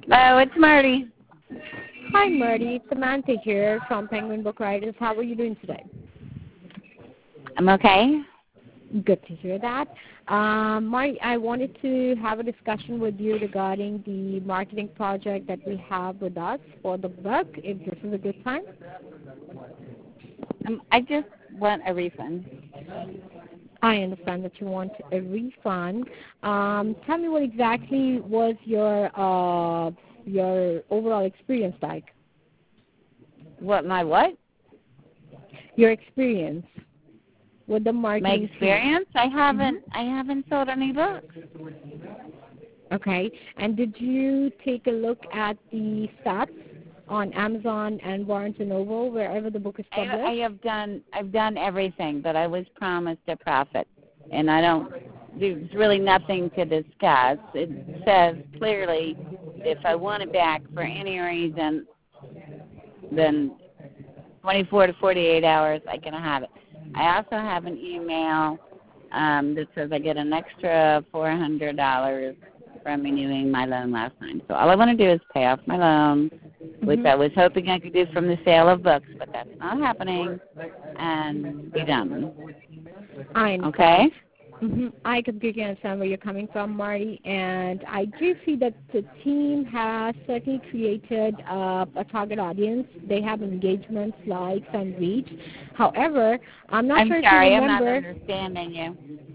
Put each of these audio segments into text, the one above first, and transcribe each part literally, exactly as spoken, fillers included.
Hello, it's Marty. Hi, Marty. It's Samantha here from Penguin Book Writers. How are you doing today? I'm okay. Good to hear that. Um, Marty, I wanted to have a discussion with you regarding the marketing project that we have with us for the book, if this is a good time. Um, I just want a refund. I understand that you want a refund. Um, tell me what exactly was your uh, your overall experience like? What, my what? Your experience with the My marketing experience? I haven't, Mm-hmm. I haven't sold any books. Okay. And did you take a look at the stats on Amazon and Barnes and Noble, wherever the book is I, published? I have done, I've done everything, but I was promised a profit, and I don't. There's really nothing to discuss. It says clearly, if I want it back for any reason, then twenty-four to forty-eight hours, I can have it. I also have an email um, that says I get an extra four hundred dollars from renewing my loan last time. So all I want to do is pay off my loan, mm-hmm. which I was hoping I could do from the sale of books, but that's not happening, and be done. I understand. Okay? Mm-hmm. I completely understand where you're coming from, Marty, and I do see that the team has certainly created uh, a target audience. They have engagements, likes, and reach. However, I'm not I'm sure sorry, if you I'm not remember. understanding you.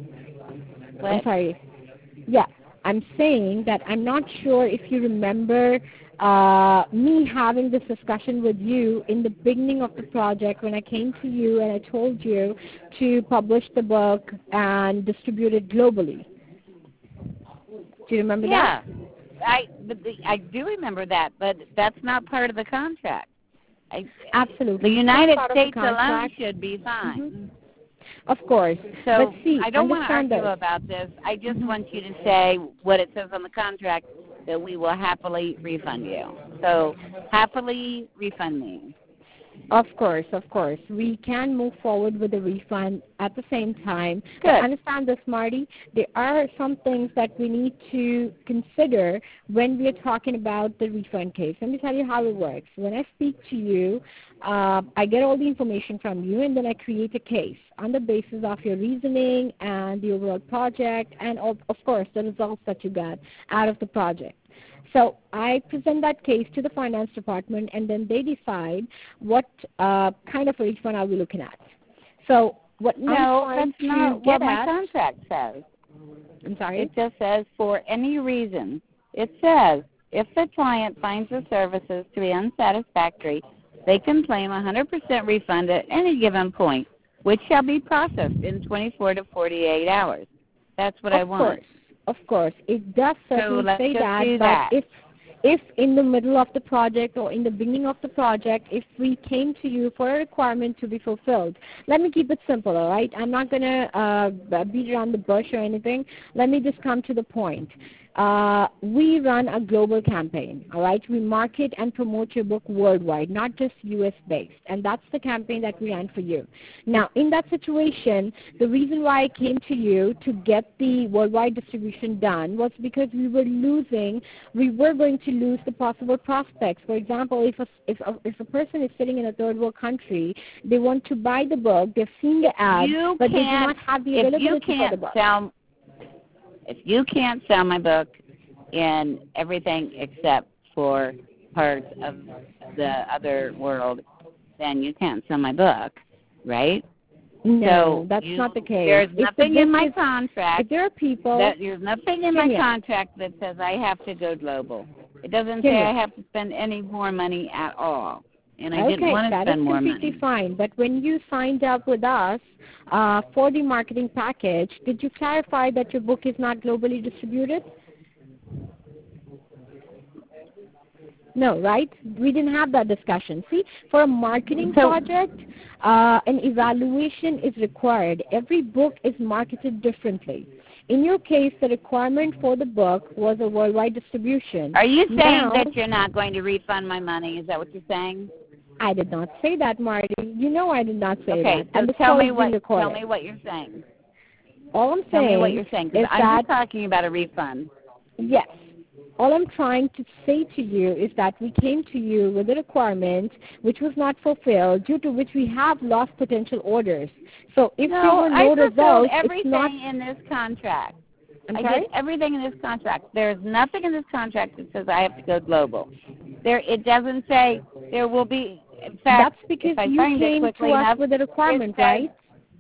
What? I'm sorry. Yeah, I'm saying that I'm not sure if you remember uh, me having this discussion with you in the beginning of the project when I came to you and I told you to publish the book and distribute it globally. Do you remember yeah. that? Yeah, I but the, I do remember that, but that's not part of the contract. I, Absolutely. The United States the alone should be fine. Mm-hmm. Of course. So but see, I don't want to argue this. about this. I just Mm-hmm. want you to say what it says on the contract, that we will happily refund you. So happily refund me. Of course, of course. We can move forward with the refund at the same time. Good. But understand this, Marty. There are some things that we need to consider when we are talking about the refund case. Let me tell you how it works. When I speak to you, uh, I get all the information from you, and then I create a case on the basis of your reasoning and the overall project and, of, of course, the results that you got out of the project. So I present that case to the finance department, and then they decide what uh, kind of a refund are we looking at. So what no, I'm that's not to get what my at, contract says. I'm sorry? It just says for any reason. It says if the client finds the services to be unsatisfactory, they can claim one hundred percent refund at any given point, which shall be processed in twenty-four to forty-eight hours. That's what of I want. Course. Of course, it does certainly so say that, do but that. if if in the middle of the project or in the beginning of the project, if we came to you for a requirement to be fulfilled, let me keep it simple, all right? I'm not going to uh, beat around the bush or anything. Let me just come to the point. Uh, we run a global campaign, all right? We market and promote your book worldwide, not just U S based, and that's the campaign that we ran for you. Now, in that situation, the reason why I came to you to get the worldwide distribution done was because we were losing, we were going to lose the possible prospects. For example, if a, if a, if a person is sitting in a third world country, they want to buy the book, they've seen the ad, you but they do not have the availability for the book. Sell, if you can't sell my book in everything except for parts of the other world, then you can't sell my book, right? No, so that's you, not the case. There's if nothing the in my is, contract. If there are people, that, there's nothing in my contract that says I have to go global. It doesn't say I have to spend any more money at all, and I okay, didn't want to spend more money. that is completely fine. But when you signed up with us uh, for the marketing package, did you clarify that your book is not globally distributed? No, right? We didn't have that discussion. See, for a marketing so, project, uh, an evaluation is required. Every book is marketed differently. In your case, the requirement for the book was a worldwide distribution. Are you saying now, that you're not going to refund my money? Is that what you're saying? I did not say that, Marty. You know I did not say okay, that. Okay, so and tell me what tell me what you're saying. All I'm tell saying me what you're saying. is I'm that just talking about a refund. Yes. all I'm trying to say to you is that we came to you with a requirement which was not fulfilled, due to which we have lost potential orders. So if No, there were no I fulfilled results, everything it's not. in this contract. I'm I sorry? did everything in this contract. There's nothing in this contract that says I have to go global. There, it doesn't say there will be. In fact, That's because if I you find it came to quickly us enough, with a requirement, it says, right?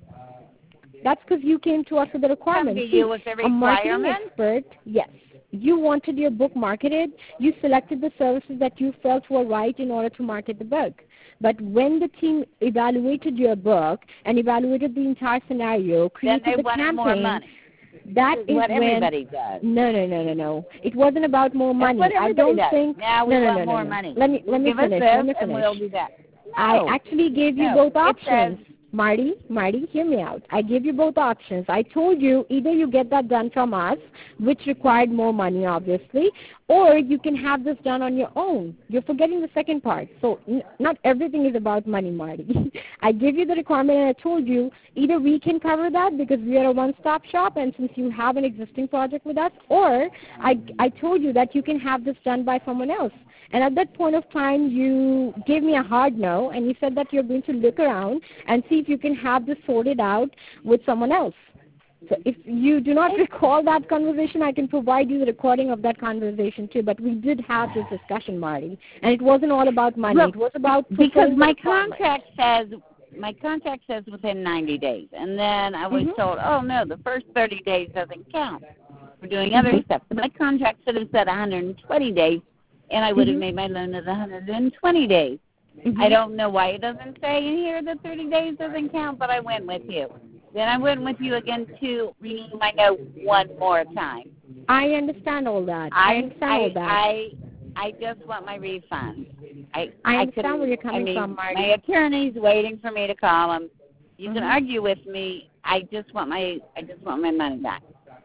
That's because you came to us with a requirement. Come to See, you with a a marketing requirement? expert, yes. You wanted your book marketed. You selected the services that you felt were right in order to market the book. But when the team evaluated your book and evaluated the entire scenario, then created they the wanted campaign, more money. that This is is what when everybody does. no, no, no, no, no. It wasn't about more That's money. what I everybody don't does. think. Now we no, no, want no, no, more no. money. Let me let me Give finish. us this Let me and finish. we'll do that. No. I actually gave you no. both It options. says, Marty, Marty, hear me out. I gave you both options. I told you either you get that done from us, which required more money, obviously, or you can have this done on your own. You're forgetting the second part. So n- not everything is about money, Marty. I gave you the requirement and I told you either we can cover that because we are a one-stop shop and since you have an existing project with us, or I, I told you that you can have this done by someone else. And at that point of time, you gave me a hard no, and you said that you're going to look around and see if you can have this sorted out with someone else. So if you do not recall that conversation, I can provide you the recording of that conversation too. But we did have this discussion, Marty, and it wasn't all about money. Well, it was about because my the contract says my contract says within ninety days, and then I was mm-hmm. told, oh no, the first thirty days doesn't count. We're doing other mm-hmm. stuff. My contract should have said one hundred twenty days, and I would have mm-hmm. made my loan at one hundred twenty days. Mm-hmm. I don't know why it doesn't say in here that thirty days doesn't count, but I went with you. Then I went with you again to renew my note one more time. I understand all that. I, I understand I, all that. I, I just want my refund. I, I I understand where you're coming I mean, from, Marty. my attorney's waiting for me to call him. You mm-hmm. can argue with me. I just want my, I just want my money back.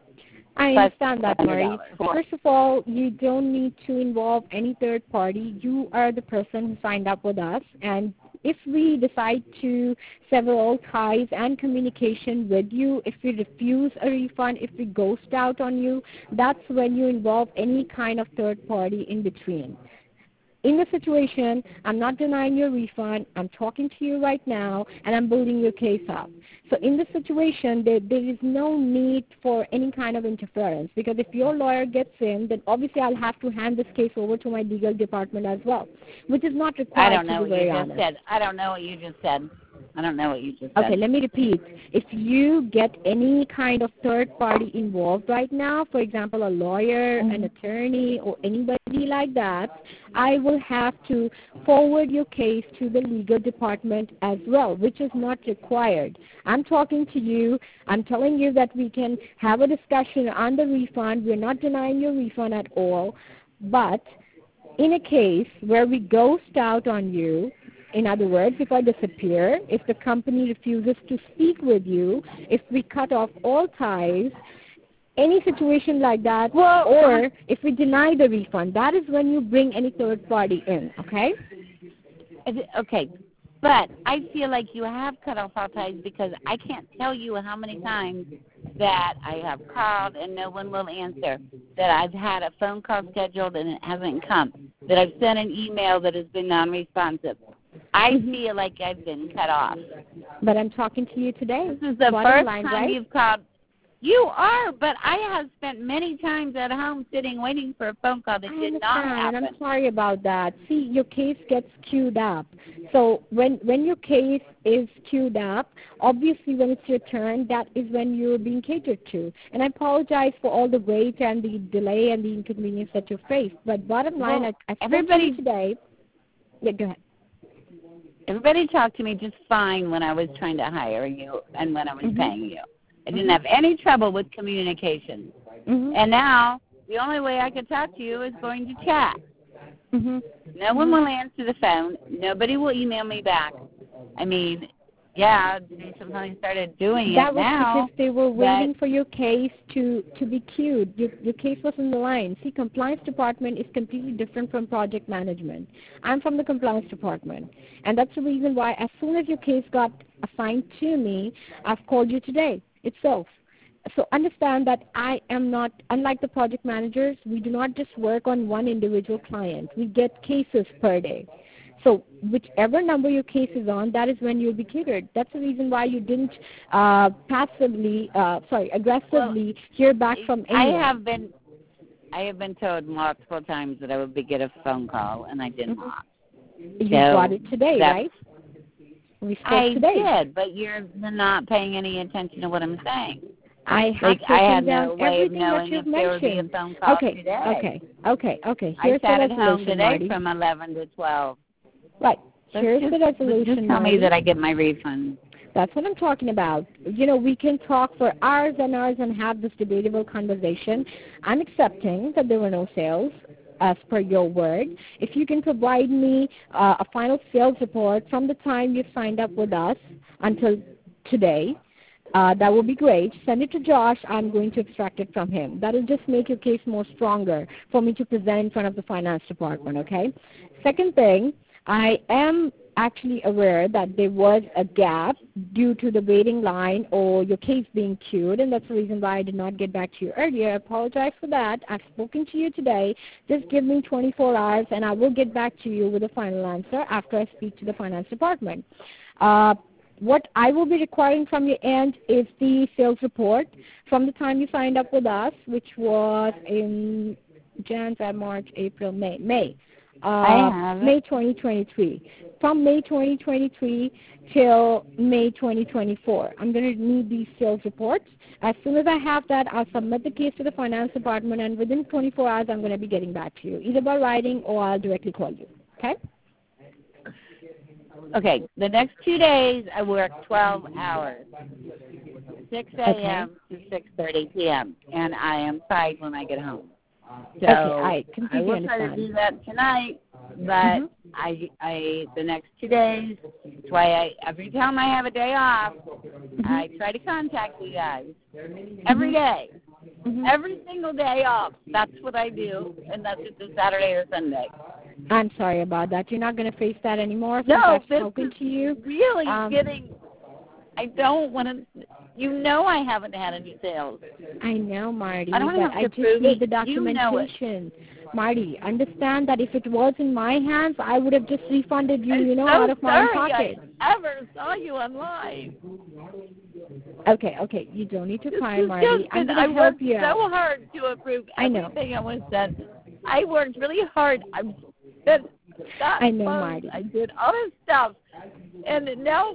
I Plus understand that, Marie. First of all, you don't need to involve any third party. You are the person who signed up with us, and if we decide to sever all ties and communication with you, if we refuse a refund, if we ghost out on you, that's when you involve any kind of third party in between. In the situation, I'm not denying your refund. I'm talking to you right now, and I'm building your case up. So in this situation, there, there is no need for any kind of interference, because if your lawyer gets in, then obviously I'll have to hand this case over to my legal department as well, which is not required. I don't know to be what very you just honest. said. I don't know what you just said. I don't know what you just Okay, said. let me repeat. If you get any kind of third party involved right now, for example, a lawyer, mm-hmm. an attorney, or anybody like that, I will have to forward your case to the legal department as well, which is not required. I'm talking to you. I'm telling you that we can have a discussion on the refund. We're not denying your refund at all. But in a case where we ghost out on you, in other words, if I disappear, if the company refuses to speak with you, if we cut off all ties, any situation like that, well, or if we deny the refund, that is when you bring any third party in, okay? Okay, but I feel like you have cut off all ties because I can't tell you how many times that I have called and no one will answer, that I've had a phone call scheduled and it hasn't come, that I've sent an email that has been non-responsive. I mm-hmm. feel like I've been cut off. But I'm talking to you today. This is the Bottom first line, time right? you've called. You are, but I have spent many times at home sitting waiting for a phone call that I did not happen. And I'm sorry about that. See, your case gets queued up. So when when your case is queued up, obviously when it's your turn, that is when you're being catered to. And I apologize for all the wait and the delay and the inconvenience that you faced. But bottom line, well, I, I everybody spoke to you today. Yeah, go ahead. Everybody talked to me just fine when I was trying to hire you and when I was mm-hmm. paying you. I didn't have any trouble with communication. Mm-hmm. And now the only way I could talk to you is going to chat. Mm-hmm. No one will answer the phone. Nobody will email me back. I mean, yeah, they sometimes started doing that it was now. Because they were waiting for your case to, to be queued. Your, your case was in the line. See, compliance department is completely different from project management. I'm from the compliance department. And that's the reason why as soon as your case got assigned to me, I've called you today itself. so understand that I am not, unlike the project managers, we do not just work on one individual client. We get cases per day. So whichever number your case is on, that is when you'll be catered. That's the reason why you didn't uh, passively, uh, sorry, aggressively well, hear back from anyone. I have been, I have been told multiple times that I would be get a phone call, and I did not. You so got it today, right? We spoke I today. did, but you're not paying any attention to what I'm saying. I have like, taken I had down no way of everything that knowing you've if there would be a mentioned. phone call Okay, today. okay, okay, okay. Here's I sat the at home resolution, today Marty. from eleven to twelve. Right. So Here's just, the resolution, just tell Marty. me that I get my refund. That's what I'm talking about. You know, we can talk for hours and hours and have this debatable conversation. I'm accepting that there were no sales, as per your word. If you can provide me uh, a final sales report from the time you signed up with us until today, uh, that would be great. Send it to Josh. I'm going to extract it from him. That will just make your case more stronger for me to present in front of the finance department, okay? Second thing, I am actually aware that there was a gap due to the waiting line or your case being queued, and that's the reason why I did not get back to you earlier. I apologize for that. I've spoken to you today. Just give me twenty-four hours, and I will get back to you with a final answer after I speak to the finance department. Uh, what I will be requiring from your end is the sales report from the time you signed up with us, which was in Jan, Feb, March, April, May. May. Uh, May twenty twenty-three. From May twenty twenty-three till May twenty twenty-four. I'm going to need these sales reports. As soon as I have that, I'll submit the case to the finance department, and within twenty-four hours, I'm going to be getting back to you, either by writing or I'll directly call you. Okay? Okay. The next two days, I work twelve hours, six a.m. Okay. to six thirty p.m., and I am tired when I get home. So okay, I completely I will understand. try to do that tonight, but mm-hmm. I, I, the next two days, that's why I, every time I have a day off, mm-hmm. I try to contact you guys every day, mm-hmm. every single day off. That's what I do, and that's just a Saturday or Sunday. I'm sorry about that. You're not going to face that anymore since No, I've this spoken is to you. really um, getting. I don't want to. You know, I haven't had any sales. I know, Marty, I don't but have to I just prove need it. the documentation. You know Marty, understand that if it was in my hands, I would have just refunded you, I'm you know, so out of my own sorry pocket. I ever saw you online. Okay, okay, you don't need to This cry, is Marty. just I'm been, going I to help worked you so out. hard to approve I know. everything I was sent. I worked really hard. I've been got I know, loans. Marty. I did all this stuff, and now.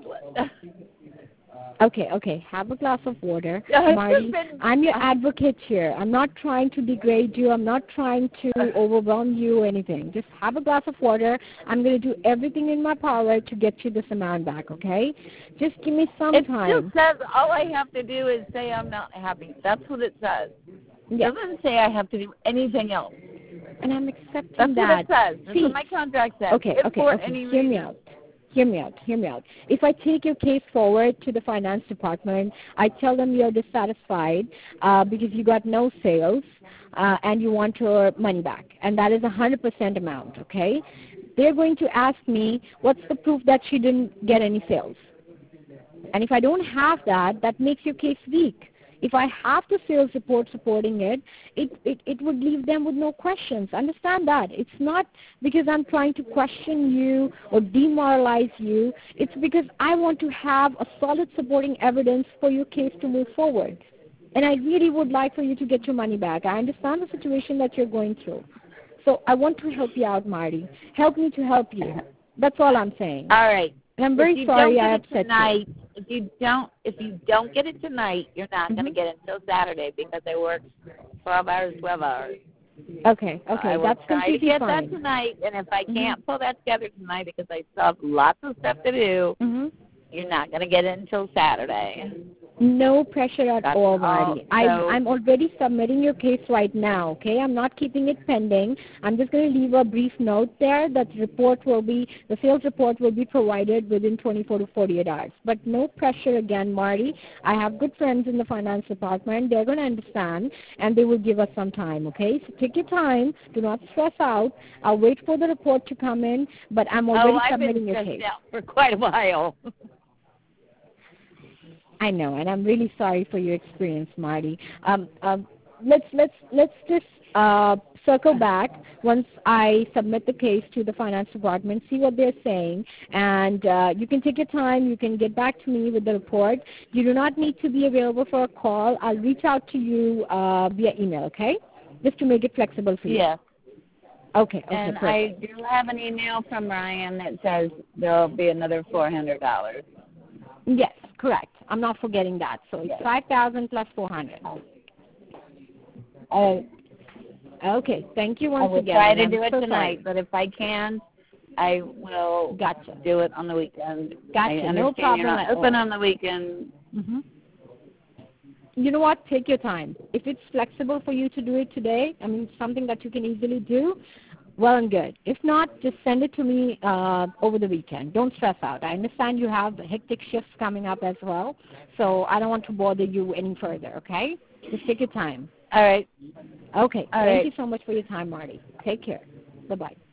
Okay, okay. Have a glass of water. Yeah, Marty, been, I'm your advocate here. I'm not trying to degrade you. I'm not trying to overwhelm you or anything. Just have a glass of water. I'm going to do everything in my power to get you this amount back, okay? Just give me some it time. It just says all I have to do is say I'm not happy. That's what it says. Yeah. It doesn't say I have to do anything else. And I'm accepting That's that. That's what it says. That's See, what my contract says. Okay, if okay, for okay. Any Hear reason. me out. Hear me out, hear me out. If I take your case forward to the finance department, I tell them you're dissatisfied uh, because you got no sales uh, and you want your money back, and that is a one hundred percent amount, okay? They're going to ask me, what's the proof that she didn't get any sales? And if I don't have that, that makes your case weak. If I have the sales report supporting it, it, it, it would leave them with no questions. Understand that. It's not because I'm trying to question you or demoralize you. It's because I want to have a solid supporting evidence for your case to move forward. And I really would like for you to get your money back. I understand the situation that you're going through. So I want to help you out, Marty. Help me to help you. That's all I'm saying. All right. And I'm very sorry I upset tonight, you. If you don't, if you don't get it tonight, you're not mm-hmm. going to get it until Saturday because I work twelve hours, twelve hours. Okay, okay, I will that's try completely to get fine. that tonight, and if I mm-hmm. can't pull that together tonight because I still have lots of stuff to do, mm-hmm. you're not going to get it until Saturday. No pressure at That's all, Marty. all. I, So, I'm already submitting your case right now, okay? I'm not keeping it pending. I'm just going to leave a brief note there that the report will be, the sales report will be provided within twenty-four to forty-eight hours. But no pressure again, Marty. I have good friends in the finance department. They're going to understand, and they will give us some time, okay? So take your time. Do not stress out. I'll wait for the report to come in, but I'm already oh, submitting I've been your case. out for quite a while. I know, and I'm really sorry for your experience, Marty. Um, um, let's let's let's just uh, circle back once I submit the case to the finance department, see what they're saying, and uh, you can take your time. You can get back to me with the report. You do not need to be available for a call. I'll reach out to you uh, via email, okay? Just to make it flexible for you. Yes. Okay. Okay. And Perfect. I do have an email from Ryan that says there'll be another four hundred dollars. Yes, correct. I'm not forgetting that. So it's Yes. five thousand plus four hundred. I Okay. Thank you I once will again. try to I'm do it so tonight, sorry. but if I can, I will Gotcha. do it on the weekend. Gotcha. I understand No problem you're not at open all. on the weekend. Mm-hmm. You know what? Take your time. If it's flexible for you to do it today, I mean, something that you can easily do, well and good. If not, just send it to me uh, over the weekend. Don't stress out. I understand you have hectic shifts coming up as well, so I don't want to bother you any further, okay? Just take your time. All right. Okay. All Thank right. you so much for your time, Marty. Take care. Bye-bye.